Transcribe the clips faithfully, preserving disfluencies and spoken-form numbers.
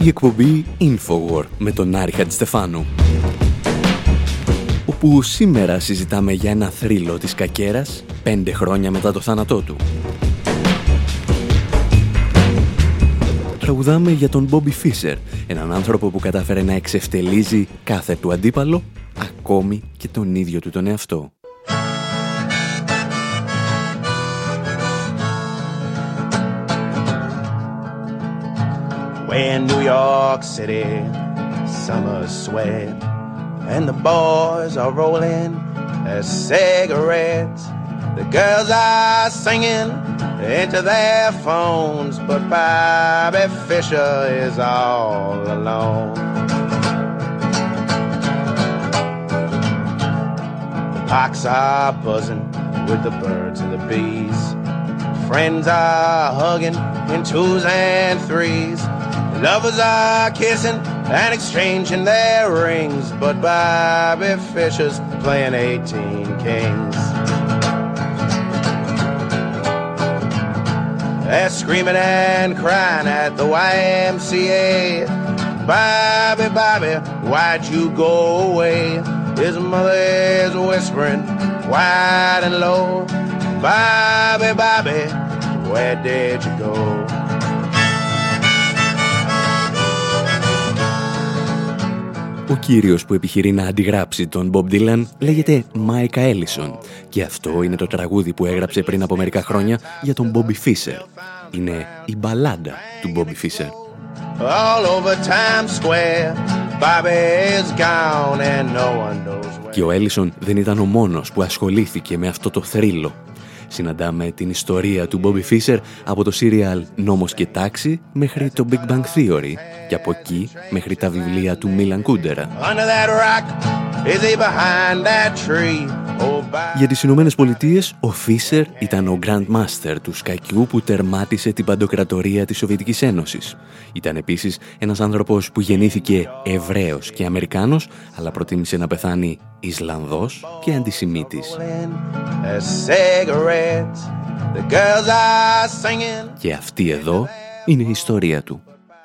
η εκπομπή Infowar με τον Άρη Χατζηστεφάνου, όπου σήμερα συζητάμε για ένα θρύλο της κακέρας πέντε χρόνια μετά το θάνατό του. Τραγουδάμε για τον Μπόμπι Φίσερ, έναν άνθρωπο που κατάφερε να εξευτελίζει κάθε του αντίπαλο, ακόμη και τον ίδιο του τον εαυτό. In New York City, summer sweat, and the boys are rolling their cigarettes. The girls are singing into their phones, but Bobby Fischer is all alone. The parks are buzzing with the birds and the bees. Friends are hugging in twos and threes. Lovers are kissing and exchanging their rings, but Bobby Fischer's playing eighteen Kings. They're screaming and crying at the Y M C A. Bobby, Bobby, why'd you go away? His mother is whispering wide and low. Bobby, Bobby, where did you go? Ο κύριος που επιχειρεί να αντιγράψει τον Bob Dylan λέγεται Micah Ellison και αυτό είναι το τραγούδι που έγραψε πριν από μερικά χρόνια για τον Bobby Fischer. Είναι η μπαλάντα του Bobby Fischer. Και ο Ellison δεν ήταν ο μόνος που ασχολήθηκε με αυτό το θρύλο. Συναντάμε την ιστορία του Bobby Fischer από το σύριαλ «Νόμος και τάξη» μέχρι το Big Bang Theory και από εκεί μέχρι τα βιβλία του Μίλαν Κούντερα. Για τις Ηνωμένες Πολιτείες, ο Fischer ήταν ο Grand Master του σκακιού που τερμάτισε την παντοκρατορία της Σοβιετικής Ένωσης. Ήταν επίσης ένας άνθρωπος που γεννήθηκε Εβραίος και Αμερικάνος, αλλά προτίμησε να πεθάνει Ισλανδός και αντισημίτης. Και αυτή εδώ είναι η ιστορία του.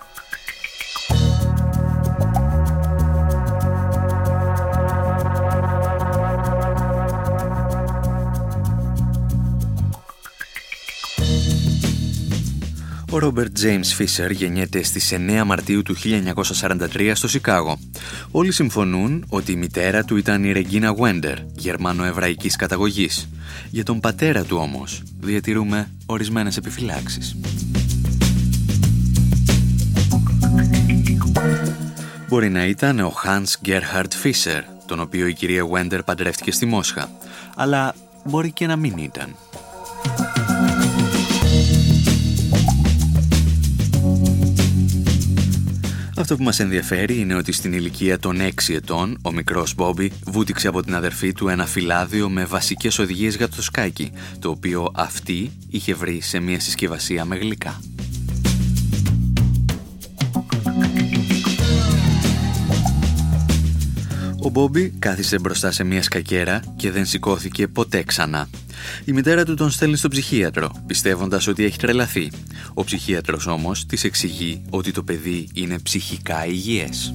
Ο Ρόμπερτ Τζέιμς Φίσερ γεννιέται στις εννέα Μαρτίου του χίλια εννιακόσια σαράντα τρία στο Σικάγο. Όλοι συμφωνούν ότι η μητέρα του ήταν η Ρεγκίνα Γουέντερ, γερμανο-εβραϊκής καταγωγής. Για τον πατέρα του όμως διατηρούμε ορισμένες επιφυλάξεις. Μπορεί να ήταν ο Hans Gerhard Fischer, τον οποίο η κυρία Γουέντερ παντρεύτηκε στη Μόσχα, αλλά μπορεί και να μην ήταν. Αυτό που μας ενδιαφέρει είναι ότι στην ηλικία των έξι ετών ο μικρός Μπόμπι βούτυξε από την αδερφή του ένα φυλάδιο με βασικές οδηγίες για το σκάκι, το οποίο αυτή είχε βρει σε μια συσκευασία με γλυκά. Ο Μπόμπι κάθισε μπροστά σε μια σκακέρα και δεν σηκώθηκε ποτέ ξανά. Η μητέρα του τον στέλνει στο ψυχίατρο, πιστεύοντας ότι έχει τρελαθεί. Ο ψυχίατρος όμως της εξηγεί ότι το παιδί είναι ψυχικά υγιές.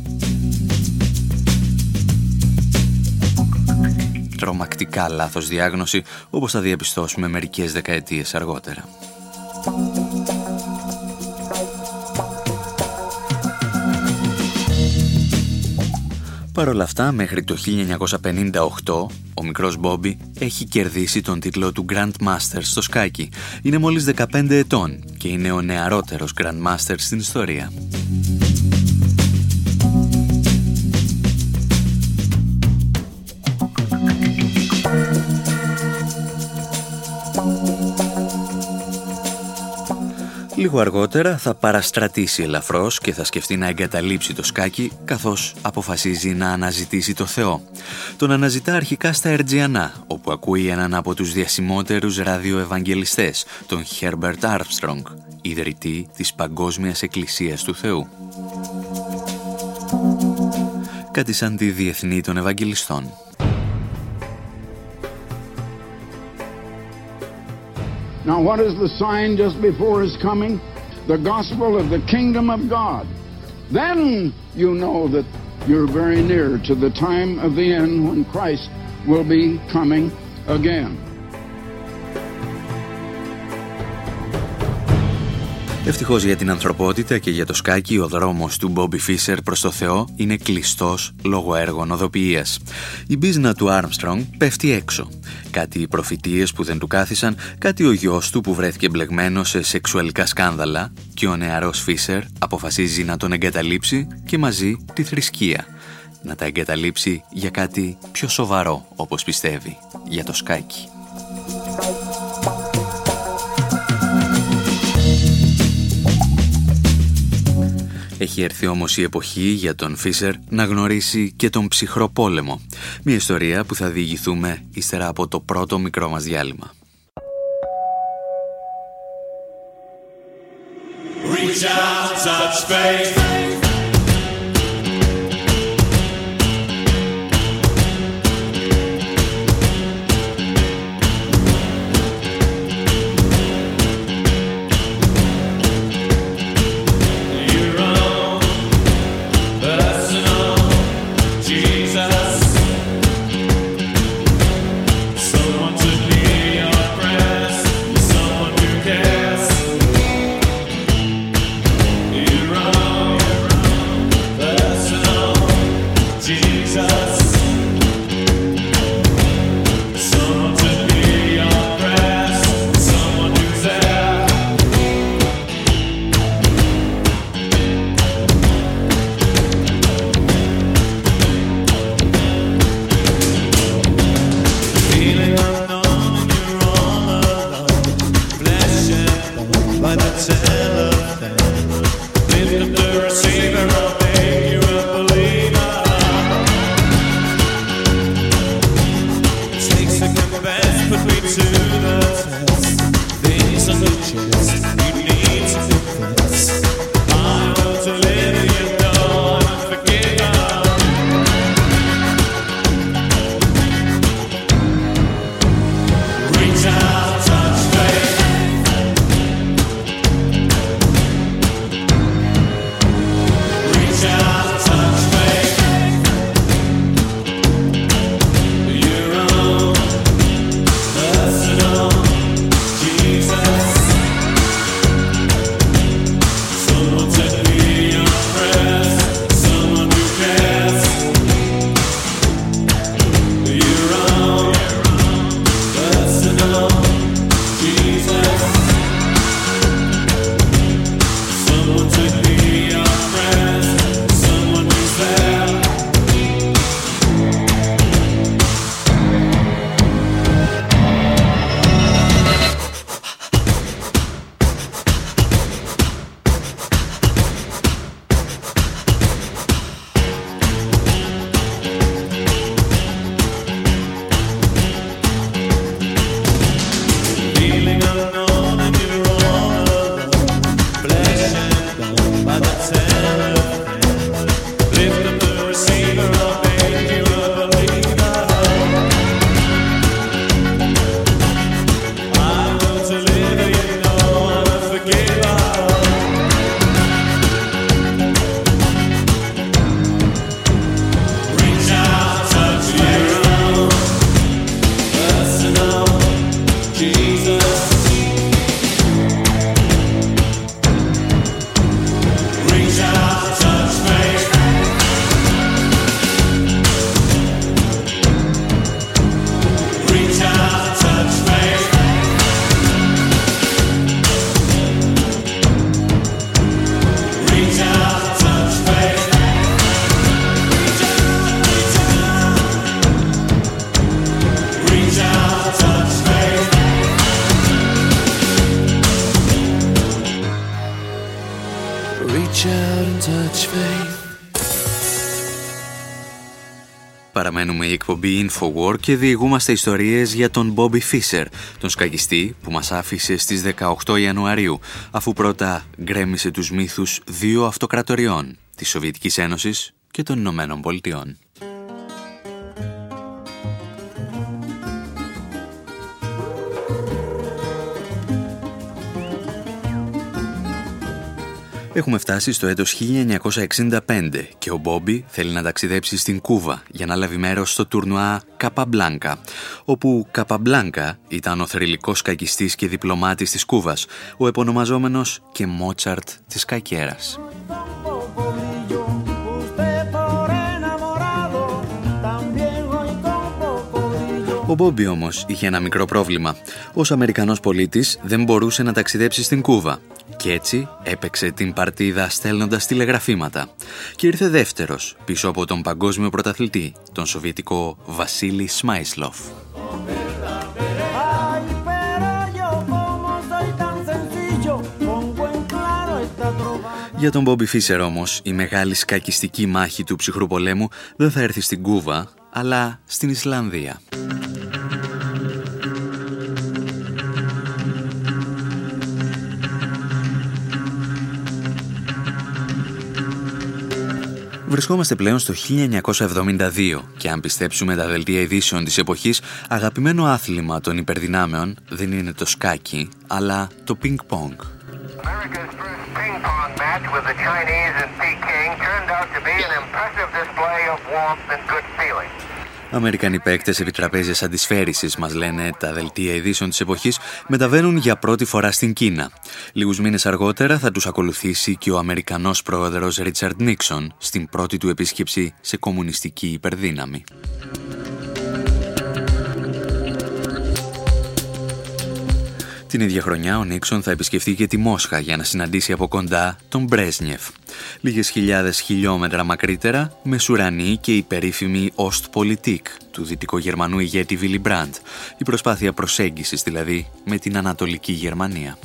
Τρομακτικά λάθος διάγνωση, όπως θα διαπιστώσουμε μερικές δεκαετίες αργότερα. Παρ' όλα αυτά, μέχρι το χίλια εννιακόσια πενήντα οκτώ, ο μικρός Μπόμπι έχει κερδίσει τον τίτλο του Grand Master στο σκάκι. Είναι μόλις δεκαπέντε ετών και είναι ο νεαρότερος Grand Master στην ιστορία. Λίγο αργότερα θα παραστρατήσει ελαφρώς και θα σκεφτεί να εγκαταλείψει το σκάκι, καθώς αποφασίζει να αναζητήσει το Θεό. Τον αναζητά αρχικά στα Ερτζιανά, όπου ακούει έναν από τους διασημότερους ραδιοευαγγελιστές, τον Herbert Armstrong, ιδρυτή της Παγκόσμιας Εκκλησίας του Θεού. Κάτι σαν τη Διεθνή των Ευαγγελιστών. Now what is the sign just before his coming? The gospel of the kingdom of God. then you know that you're very near to the time of the end when Christ will be coming again. Ευτυχώς για την ανθρωπότητα και για το σκάκι, ο δρόμος του Μπόμπι Φίσερ προς το Θεό είναι κλειστός λόγω έργων οδοποιίας. Η μπίζνα του Άρμστρονγκ πέφτει έξω. Κάτι οι προφητείες που δεν του κάθισαν, κάτι ο γιος του που βρέθηκε μπλεγμένος σε σεξουαλικά σκάνδαλα και ο νεαρός Φίσερ αποφασίζει να τον εγκαταλείψει και μαζί τη θρησκεία. Να τα εγκαταλείψει για κάτι πιο σοβαρό, όπως πιστεύει, για το σκάκι. Έχει έρθει όμως η εποχή για τον Φίσερ να γνωρίσει και τον ψυχρό πόλεμο. Μια ιστορία που θα διηγηθούμε ύστερα από το πρώτο μικρό μας διάλειμμα. Reach out, touch faith. Παραμένουμε η εκπομπή InfoWar και διηγούμαστε ιστορίες για τον Μπόμπι Φίσερ, τον σκακιστή που μας άφησε στις δεκαοκτώ Ιανουαρίου, αφού πρώτα γκρέμισε τους μύθους δύο αυτοκρατοριών, της Σοβιετικής Ένωσης και των Ηνωμένων Πολιτειών. Έχουμε φτάσει στο έτος χίλια εννιακόσια εξήντα πέντε και ο Μπόμπι θέλει να ταξιδέψει στην Κούβα για να λάβει μέρος στο τουρνουά Καπαμπλάνκα, όπου Καπαμπλάνκα ήταν ο θρυλικός σκακιστής και διπλωμάτης της Κούβας, ο επωνομαζόμενος και Μότσαρτ της σκακέρας. Ο Μπόμπι όμως είχε ένα μικρό πρόβλημα. Ως Αμερικανός πολίτης δεν μπορούσε να ταξιδέψει στην Κούβα και έτσι έπαιξε την παρτίδα στέλνοντας τηλεγραφήματα και ήρθε δεύτερος πίσω από τον παγκόσμιο πρωταθλητή, τον Σοβιετικό Βασίλη Σμάισλοφ. Για τον Μπόμπι Φίσερ όμως, η μεγάλη σκακιστική μάχη του ψυχρού πολέμου δεν θα έρθει στην Κούβα, αλλά στην Ισλανδία. Βρισκόμαστε πλέον στο χίλια εννιακόσια εβδομήντα δύο και αν πιστέψουμε τα δελτία ειδήσεων της εποχής, αγαπημένο άθλημα των υπερδυνάμεων δεν είναι το σκάκι, αλλά το πινκ-πονγκ. Αμερικανοί παίκτες επί τραπέζιας αντισφαίρισης, μας λένε τα δελτία ειδήσεων της εποχής, μεταβαίνουν για πρώτη φορά στην Κίνα. Λίγους μήνες αργότερα θα τους ακολουθήσει και ο Αμερικανός πρόεδρος Ρίτσαρντ Νίξον στην πρώτη του επίσκεψη σε κομμουνιστική υπερδύναμη. Την ίδια χρονιά ο Νίξον θα επισκεφτεί και τη Μόσχα για να συναντήσει από κοντά τον Μπρέσνιεφ. Λίγες χιλιάδες χιλιόμετρα μακρύτερα, μεσουρανή και η περίφημη Ostpolitik του δυτικογερμανού ηγέτη Βίλι Μπραντ, η προσπάθεια προσέγγισης δηλαδή με την Ανατολική Γερμανία.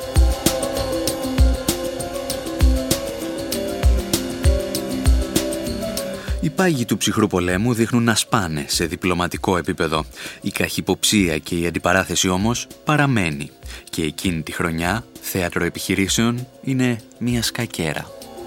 Οι πάγοι του ψυχρού πολέμου δείχνουν να σπάνε σε διπλωματικό επίπεδο. Η καχυποψία και η αντιπαράθεση όμως παραμένει. Και εκείνη τη χρονιά, θέατρο επιχειρήσεων είναι μια σκακέρα.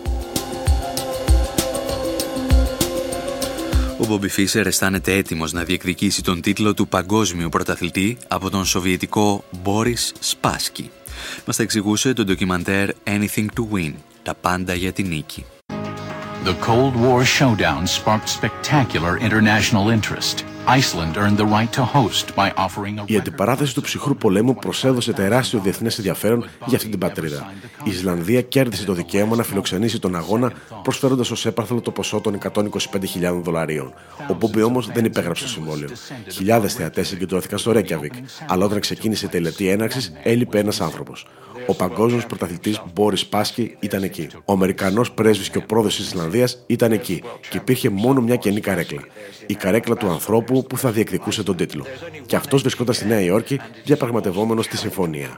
Ο Μπόμπι Φίσερ αισθάνεται έτοιμος να διεκδικήσει τον τίτλο του παγκόσμιου πρωταθλητή από τον Σοβιετικό Μπόρις Σπάσκι. Μας τα εξηγούσε το ντοκιμαντέρ Anything to Win, τα πάντα για την νίκη. The Cold War showdown sparked spectacular international interest. Iceland earned the right to host by offering a... Η αντιπαράθεση του ψυχρού πολέμου προσέδωσε τεράστιο διεθνές ενδιαφέρον για αυτή την πατρίδα. Η Ισλανδία κέρδισε το δικαίωμα να φιλοξενήσει τον αγώνα, προσφέροντας ως έπαθλο το ποσό των εκατόν είκοσι πέντε χιλιάδων δολαρίων. Ο Μπόμπι όμως δεν υπέγραψε το συμβόλαιο. Χιλιάδες θεατές συγκεντρώθηκαν στο Ρέικιαβικ, αλλά όταν ξεκίνησε η τελετή έναρξης έλειπε ένας άνθρωπος. Ο παγκόσμιος πρωταθλητής Μπόρις Σπάσκι ήταν εκεί. Ο Αμερικανός πρέσβης και ο πρόεδρος της Ισλανδίας ήταν εκεί και υπήρχε μόνο μια κενή καρέκλα. Η καρέκλα του ανθρώπου που θα διεκδικούσε τον τίτλο. Και αυτός βρισκόταν στη Νέα Υόρκη διαπραγματευόμενος τη συμφωνία.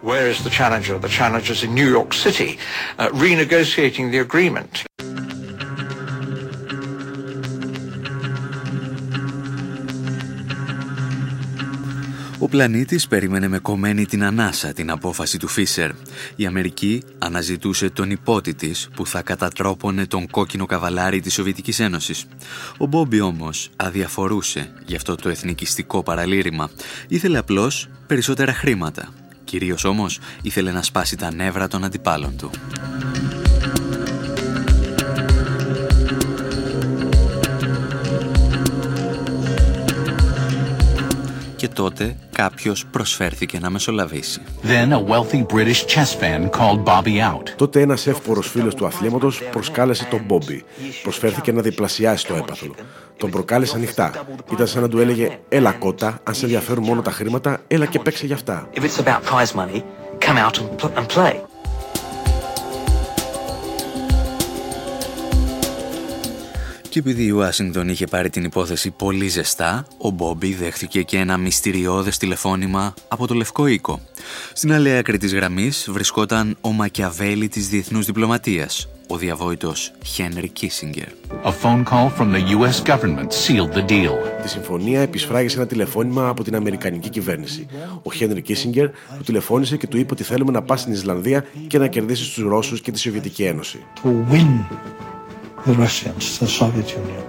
Ο πλανήτης περίμενε με κομμένη την ανάσα την απόφαση του Φίσερ. Η Αμερική αναζητούσε τον υπότη της που θα κατατρόπωνε τον κόκκινο καβαλάρι της Σοβιετικής Ένωσης. Ο Μπόμπι όμως αδιαφορούσε γι' αυτό το εθνικιστικό παραλήρημα. Ήθελε απλώς περισσότερα χρήματα. Κυρίως όμως ήθελε να σπάσει τα νεύρα των αντιπάλων του. Και τότε κάποιος προσφέρθηκε να μεσολαβήσει. Then a wealthy British chess fan called Bobby out. Τότε ένας εύπορος φίλος του αθλήματος προσκάλεσε τον Μπόμπι. Προσφέρθηκε να διπλασιάσει το έπαθλο. Τον προκάλεσε ανοιχτά. Ήταν σαν να του έλεγε «Έλα κότα, αν σε ενδιαφέρουν μόνο τα χρήματα, έλα και παίξε γι' αυτά». If it's about prize money, come out and, and play. Και επειδή η Ουάσιγκτον είχε πάρει την υπόθεση πολύ ζεστά, ο Μπόμπι δέχθηκε και ένα μυστηριώδες τηλεφώνημα από το Λευκό Οίκο. Στην άλλη άκρη της γραμμής βρισκόταν ο Μακιαβέλη της διεθνούς διπλωματίας, ο διαβόητος Χένρι Κίσινγκερ. A phone call from the γιου ες government sealed the deal. Τη συμφωνία επισφράγησε ένα τηλεφώνημα από την Αμερικανική κυβέρνηση. Ο Χένρι Κίσινγκερ του τηλεφώνησε και του είπε ότι θέλουμε να πάει στην Ισλανδία και να κερδίσει τους Ρώσους και τη Σοβιετική Ένωση. To win the Russians, the Soviet Union.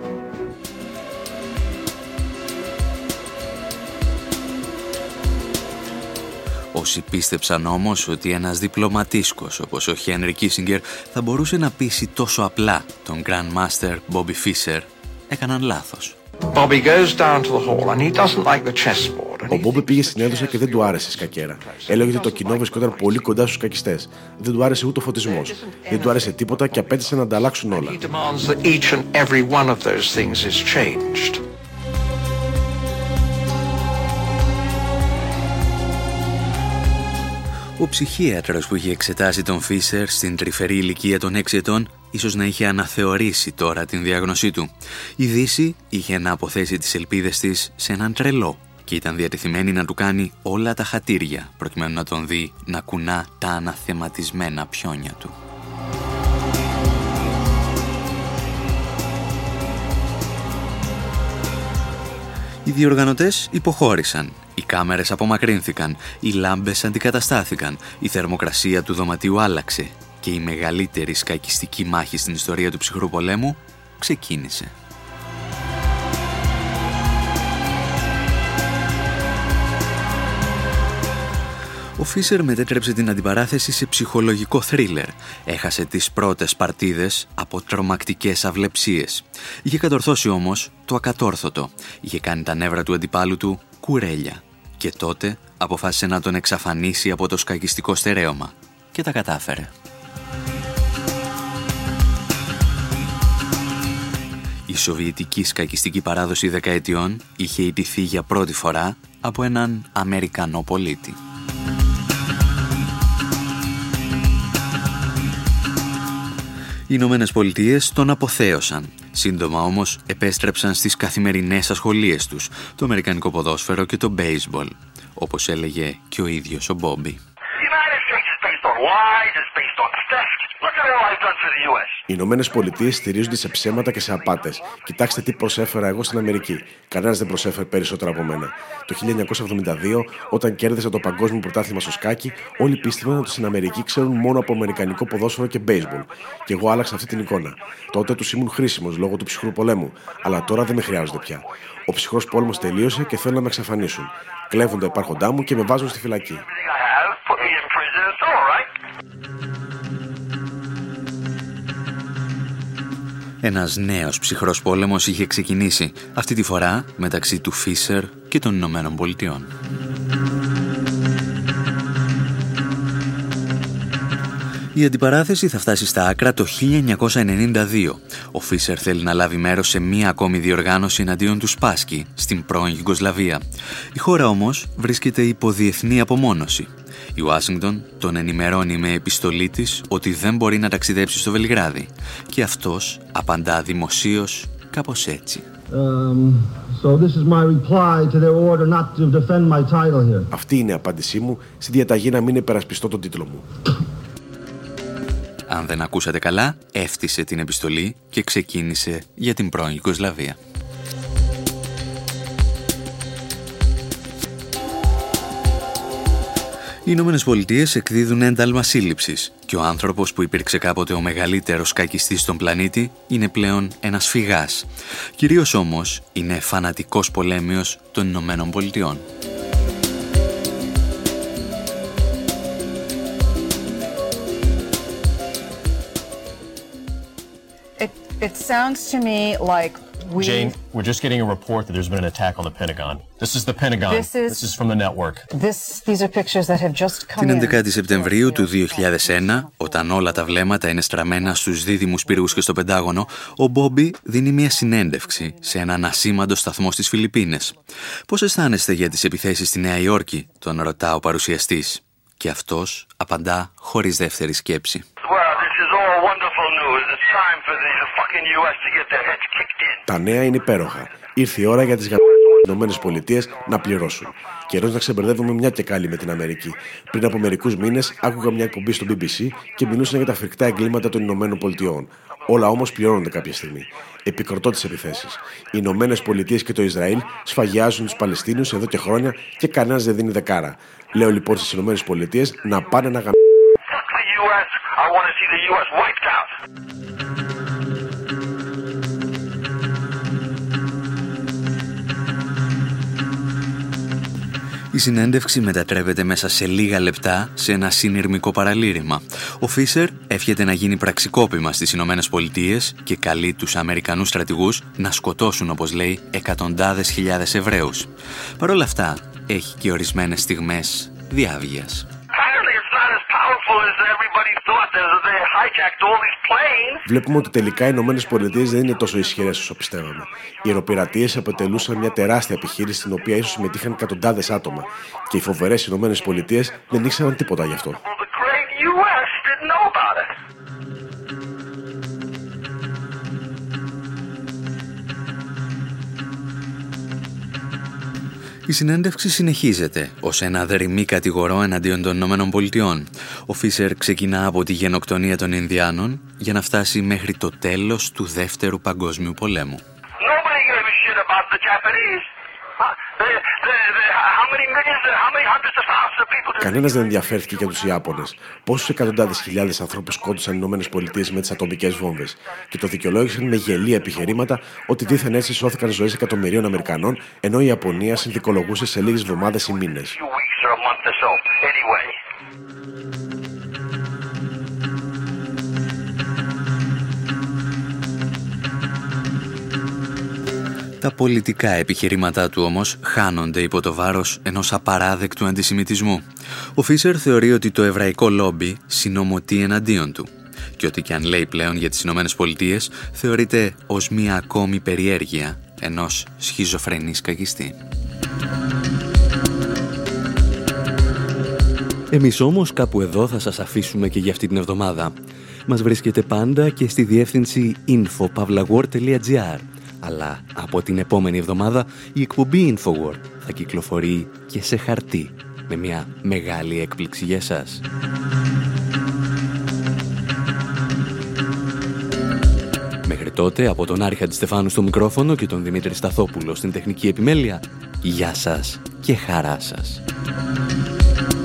Όσοι πίστεψαν όμως ότι ένας διπλωματίσκος όπως ο Χένρι Κίσινγκερ θα μπορούσε να πείσει τόσο απλά τον Grand Master Bobby Fischer, έκαναν λάθος. Ο Μπόμπι πήγε στην αίθουσα και δεν του άρεσε η σκακέρα. Έλεγε ότι το κοινό βρισκόταν πολύ κοντά στους σκακιστές. Δεν του άρεσε ούτε ο φωτισμός. Δεν του άρεσε τίποτα και απέτησε να ανταλλάξουν όλα. Ο ψυχίατρος που είχε εξετάσει τον Φίσερ στην τρυφερή ηλικία των έξι ετών ίσως να είχε αναθεωρήσει τώρα την διάγνωσή του. Η Δύση είχε να αποθέσει τις ελπίδες της σε έναν τρελό και ήταν διατεθειμένη να του κάνει όλα τα χατήρια προκειμένου να τον δει να κουνά τα αναθεματισμένα πιόνια του. Οι διοργανωτές υποχώρησαν, οι κάμερες απομακρύνθηκαν, οι λάμπες αντικαταστάθηκαν, η θερμοκρασία του δωματίου άλλαξε και η μεγαλύτερη σκακιστική μάχη στην ιστορία του ψυχρού πολέμου ξεκίνησε. Ο Φίσερ μετέτρεψε την αντιπαράθεση σε ψυχολογικό θρίλερ. Έχασε τις πρώτες παρτίδες από τρομακτικές αυλεψίες. Είχε κατορθώσει όμως το ακατόρθωτο. Είχε κάνει τα νεύρα του αντιπάλου του κουρέλια. Και τότε αποφάσισε να τον εξαφανίσει από το σκακιστικό στερέωμα. Και τα κατάφερε. Η σοβιετική σκακιστική παράδοση δεκαετιών είχε ιτηθεί για πρώτη φορά από έναν Αμερικανό πολίτη. Οι Ηνωμένες Πολιτείες τον αποθέωσαν. Σύντομα όμως επέστρεψαν στις καθημερινές ασχολίες τους, το αμερικανικό ποδόσφαιρο και το μπέισμπολ, όπως έλεγε και ο ίδιος ο Μπόμπι. Οι Ηνωμένες Πολιτείες στηρίζονται σε ψέματα και σε απάτες. Κοιτάξτε τι προσέφερα εγώ στην Αμερική. Κανένας δεν προσέφερε περισσότερα από μένα. Το χίλια εννιακόσια εβδομήντα δύο, όταν κέρδισα το παγκόσμιο πρωτάθλημα στο σκάκι, όλοι πίστευαν ότι στην Αμερική ξέρουν μόνο από αμερικανικό ποδόσφαιρο και μπέισμπολ. Και εγώ άλλαξα αυτή την εικόνα. Τότε τους ήμουν χρήσιμος λόγω του ψυχρού πολέμου. Αλλά τώρα δεν με χρειάζονται πια. Ο ψυχρός πόλεμος τελείωσε και θέλουν να με εξαφανίσουν. Κλέβουν τα υπάρχοντά μου και με βάζουν στη φυλακή. Ένας νέος ψυχρός πόλεμος είχε ξεκινήσει, αυτή τη φορά μεταξύ του Φίσερ και των Ηνωμένων Πολιτειών. Η αντιπαράθεση θα φτάσει στα άκρα το χίλια εννιακόσια ενενήντα δύο. Ο Φίσερ θέλει να λάβει μέρος σε μία ακόμη διοργάνωση εναντίον του Σπάσκι, στην πρώην Ιουγκοσλαβία. Η χώρα όμως βρίσκεται υπό διεθνή απομόνωση. Η Ουάσιγκτον τον ενημερώνει με επιστολή της ότι δεν μπορεί να ταξιδέψει στο Βελιγράδι και αυτός απαντά δημοσίως κάπως έτσι. Um, so this is my reply to their order not to defend my title here. Αυτή είναι η απάντησή μου στη διαταγή να μην υπερασπιστώ τον τίτλο μου. Αν δεν ακούσατε καλά, έφτισε την επιστολή και ξεκίνησε για την πρώην Ιουγκοσλαβία. Οι Ηνωμένες Πολιτείες εκδίδουν ένταλμα σύλληψης και ο άνθρωπος που υπήρξε κάποτε ο μεγαλύτερος σκακιστής στον πλανήτη είναι πλέον ένας φυγάς. Κυρίως όμως είναι φανατικός πολέμιος των Ηνωμένων Πολιτειών. It, it sounds to me like we... Jane, we're just getting a report that there's been an attack on the Pentagon. This is the Pentagon. This is, this is from the network. This, these are pictures that have just come Την in. έντεκα Σεπτεμβρίου του δύο χιλιάδες ένα, όταν όλα τα βλέμματα είναι στραμμένα στους δίδυμους πύργους και στο Πεντάγωνο, ο Μπόμπι δίνει μια συνέντευξη σε έναν ασήμαντο σταθμό στις Φιλιππίνες. «Πώς αισθάνεστε για τις επιθέσεις στη Νέα Υόρκη?» τον ρωτά ο παρουσιαστής. Και αυτός απαντά χωρίς δεύτερη σκέψη. Τα νέα είναι υπέροχα. Ήρθε η ώρα για τις Ηνωμένες Πολιτείες να πληρώσουν. Καιρός να ξεμπερδεύουμε μια και καλή με την Αμερική. Πριν από μερικούς μήνες άκουγα μια εκπομπή στο μπι μπι σι και μιλούσαν για τα φρικτά εγκλήματα των Ηνωμένων Πολιτειών. Όλα όμως πληρώνονται κάποια στιγμή. Επικροτώ τις επιθέσεις. Οι Ηνωμένες Πολιτείες και το Ισραήλ σφαγιάζουν τους Παλαιστίνιους εδώ και χρόνια και κανένας δεν δίνει δεκάρα. Λέω λοιπόν στις Ηνωμένες Πολιτείες να πάνε να γαμ... Η συνέντευξη μετατρέπεται μέσα σε λίγα λεπτά σε ένα συνειρμικό παραλήρημα. Ο Φίσερ εύχεται να γίνει πραξικόπημα στις Ηνωμένες Πολιτείες και καλεί τους Αμερικανούς στρατηγούς να σκοτώσουν, όπως λέει, εκατοντάδες χιλιάδες Εβραίους. Παρ' όλα αυτά, έχει και ορισμένες στιγμές διάβγειας. Βλέπουμε ότι τελικά οι Ηνωμένες Πολιτείες δεν είναι τόσο ισχυρές όσο πιστεύαμε. Οι αεροπειρατείες αποτελούσαν μια τεράστια επιχείρηση στην οποία ίσως συμμετείχαν εκατοντάδες άτομα και οι φοβερές Ηνωμένες Πολιτείες δεν ήξεραν τίποτα γι' αυτό. Η συνέντευξη συνεχίζεται ως ένα δερμή κατηγορό εναντίον των Ηνωμένων Πολιτειών. Ο Φίσερ ξεκινά από τη γενοκτονία των Ινδιάνων για να φτάσει μέχρι το τέλος του Δεύτερου Παγκόσμιου Πολέμου. Κανένας δεν ενδιαφέρθηκε για τους Ιάπωνες. Πόσους εκατοντάδες χιλιάδες ανθρώπους σκότωσαν οι Ηνωμένες Πολιτείες με τις ατομικές βόμβες και το δικαιολόγησαν με γελία επιχειρήματα ότι δίθεν έτσι σώθηκαν ζωές εκατομμυρίων Αμερικανών, ενώ η Ιαπωνία συνθηκολογούσε σε λίγες εβδομάδες ή μήνες. Τα πολιτικά επιχειρήματά του όμως χάνονται υπό το βάρος ενός απαράδεκτου αντισημιτισμού. Ο Φίσερ θεωρεί ότι το εβραϊκό λόμπι συνομωτεί εναντίον του και ότι και αν λέει πλέον για τις Ηνωμένες Πολιτείες θεωρείται ως μία ακόμη περιέργεια ενός σχιζοφρενής κακιστή. Εμείς όμως κάπου εδώ θα σας αφήσουμε και για αυτή την εβδομάδα. Μας βρίσκεται πάντα και στη διεύθυνση info pavlawar τελεία gr. Αλλά από την επόμενη εβδομάδα η εκπομπή InfoWord θα κυκλοφορεί και σε χαρτί, με μια μεγάλη έκπληξη για εσάς. Μέχρι τότε, από τον Άρη Χατζηστεφάνου στο μικρόφωνο και τον Δημήτρη Σταθόπουλο στην τεχνική επιμέλεια, γεια σας και χαρά σας.